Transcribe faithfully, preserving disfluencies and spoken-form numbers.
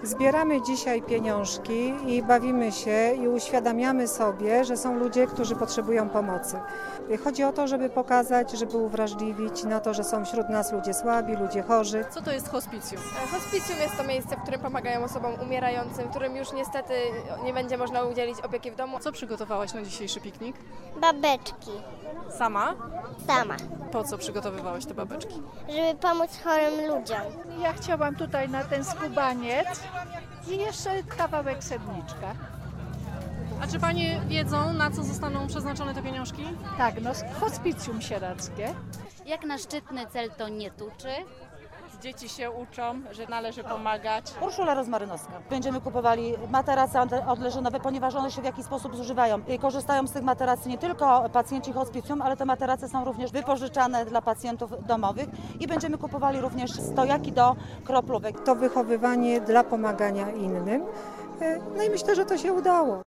Zbieramy dzisiaj pieniążki i bawimy się i uświadamiamy sobie, że są ludzie, którzy potrzebują pomocy. Chodzi o to, żeby pokazać, żeby uwrażliwić na to, że są wśród nas ludzie słabi, ludzie chorzy. Co to jest hospicjum? Hospicjum jest to miejsce, w którym pomagają osobom umierającym, którym już niestety nie będzie można udzielić opieki w domu. Co przygotowałaś na dzisiejszy piknik? Babeczki. Sama? Sama. Po co przygotowywałaś te babeczki? Żeby pomóc chorym ludziom. Ja chciałam tutaj na ten skubaniec i jeszcze kawałek serniczka. A czy Panie wiedzą, na co zostaną przeznaczone te pieniążki? Tak, no hospicjum sieradzkie. Jak na szczytny cel to nie tuczy. Dzieci się uczą, że należy pomagać. Urszula Rozmarynowska. Będziemy kupowali materace odleżynowe, ponieważ one się w jakiś sposób zużywają. I korzystają z tych materacji nie tylko pacjenci hospicjum, ale te materace są również wypożyczane dla pacjentów domowych i będziemy kupowali również stojaki do kroplówek. To wychowywanie dla pomagania innym. No i myślę, że to się udało.